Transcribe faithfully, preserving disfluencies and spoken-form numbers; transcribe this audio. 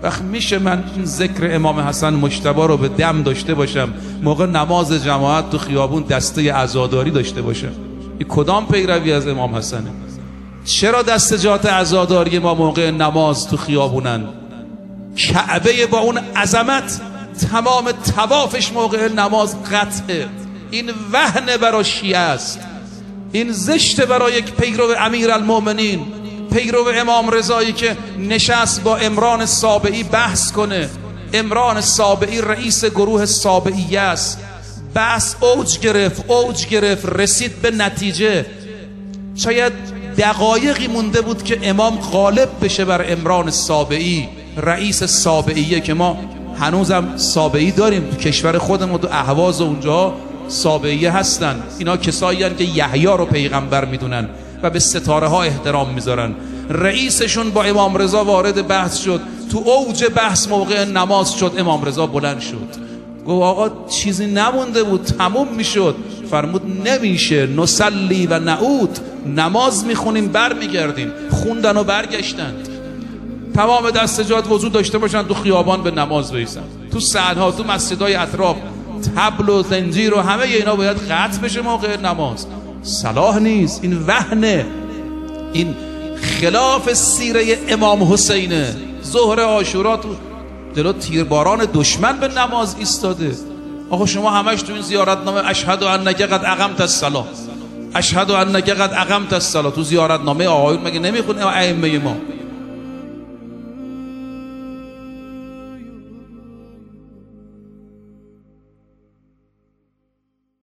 وقت میشه من این ذکر امام حسن مجتبی رو به دم داشته باشم، موقع نماز جماعت تو خیابون دسته عزاداری داشته باشم؟ این کدام پیروی از امام حسنه؟ چرا دستجات عزاداری ما موقع نماز تو خیابونن؟ کعبه با اون عظمت تمام طوافش موقع نماز قطعه. این وهن برای شیعه است، این زشت برای یک پیرو امیرالمؤمنین، پیرو امام رضایی که نشست با عمران سابعی بحث کنه. عمران سابعی رئیس گروه سابعیه است. بحث اوج گرفت اوج گرفت رسید به نتیجه شاید دقایقی مونده بود که امام غالب بشه بر عمران سابعی رئیس سابعیه، که ما هنوزم سابعی داریم تو کشور خودمون، تو اهواز اونجا سابعیه هستن. اینا کسایی هستن که یحیی رو پیغمبر میدونن و به ستاره ها احترام میذارن. رئیسشون با امام رضا وارد بحث شد، تو اوج بحث موقع نماز شد، امام رضا بلند شد گفت آقا چیزی نمونده بود تموم میشد. فرمود نمیشه، نصلی و نعود، نماز میخونیم بر میگردیم. خوندن و برگشتند. تمام دستجات وضو داشته باشن تو خیابان به نماز بیسن، تو سعدها تو مسجدهای اطراف طبل و زنجیر و همه اینا باید قطع بشه موقع نماز. صلاح نیست، این وهنه، این خلاف سیره امام حسینه. ظهر عاشورا تو دلو تیرباران دشمن به نماز ایستاده. آقا شما همش تو این زیارتنامه اشهد انک قد اقمت الصلاة، اشهد انک قد اقمت الصلاة، تو زیارتنامه آقایون مگه نمیخونه ائمه ما؟